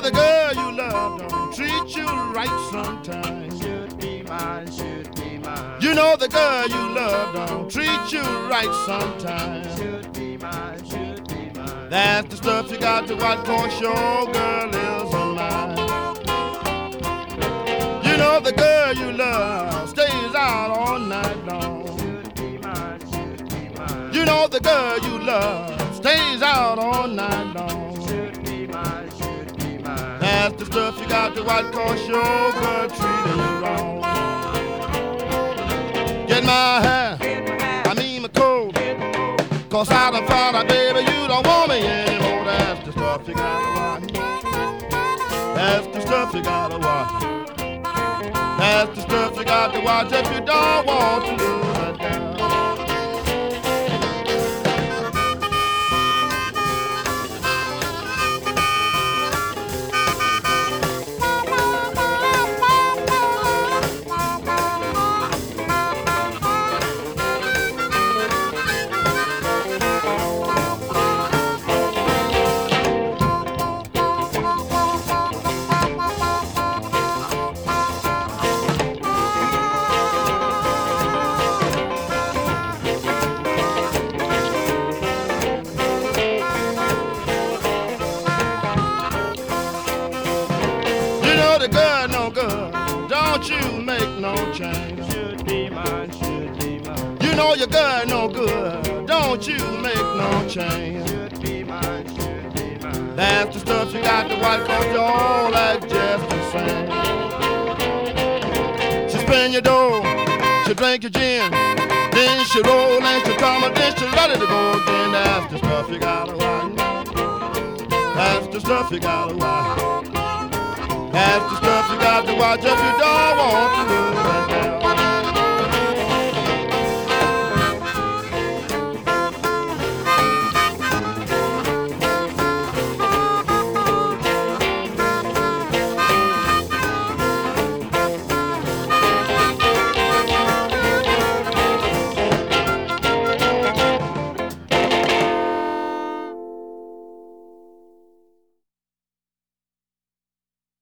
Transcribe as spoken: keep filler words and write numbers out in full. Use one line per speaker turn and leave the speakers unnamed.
the girl you love don't treat you right sometimes.
Should be mine, should be mine.
You know the girl you love don't treat you right sometimes.
Should be mine, should be mine.
That's the stuff you got to watch, 'cause your girl is a mine. You know the girl you love stays out all night long.
Should be mine, should be mine.
You know the girl you love stays out all night long.
Should be mine, should be mine.
That's the stuff you got to watch, 'cause your girl treating you wrong. Get my hair, I mean my coat, 'cause I done found out, baby, you don't want me anymore. That's the stuff you gotta watch. That's the stuff you gotta watch. That's the stuff you got to watch if you don't want to lose that girl. The girl no good, don't you make no change.
Should be mine, should be mine.
You know your girl no good, don't you make no change.
Should be mine, should be mine.
That's the stuff you got to watch, 'cause you all act just the same. She spend your dough, she drink your gin, then she roll and she come and then she ready to go again. That's the stuff you gotta watch. That's the stuff you gotta watch. That's the stuff you got to watch if you don't want to lose that.